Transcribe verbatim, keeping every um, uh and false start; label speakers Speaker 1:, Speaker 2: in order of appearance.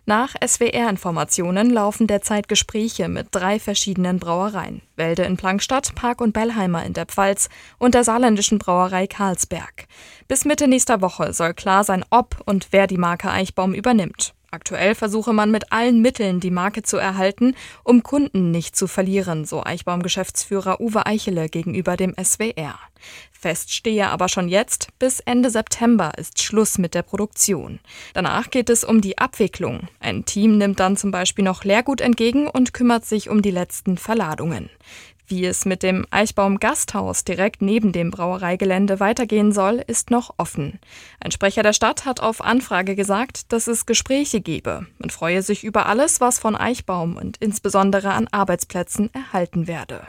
Speaker 1: Nach S W R-Informationen laufen derzeit Gespräche mit drei verschiedenen Brauereien. Welde in Plankstadt, Park und Bellheimer in der Pfalz und der saarländischen Brauerei Carlsberg. Bis Mitte nächster Woche soll klar sein, ob und wer die Marke Eichbaum übernimmt. Aktuell versuche man mit allen Mitteln, die Marke zu erhalten, um Kunden nicht zu verlieren, so Eichbaum-Geschäftsführer Uwe Eichele gegenüber dem S W R. Fest stehe aber schon jetzt, bis Ende September ist Schluss mit der Produktion. Danach geht es um die Abwicklung. Ein Team nimmt dann zum Beispiel noch Leergut entgegen und kümmert sich um die letzten Verladungen. Wie es mit dem Eichbaum-Gasthaus direkt neben dem Brauereigelände weitergehen soll, ist noch offen. Ein Sprecher der Stadt hat auf Anfrage gesagt, dass es Gespräche gebe. Man freue sich über alles, was von Eichbaum und insbesondere an Arbeitsplätzen erhalten werde.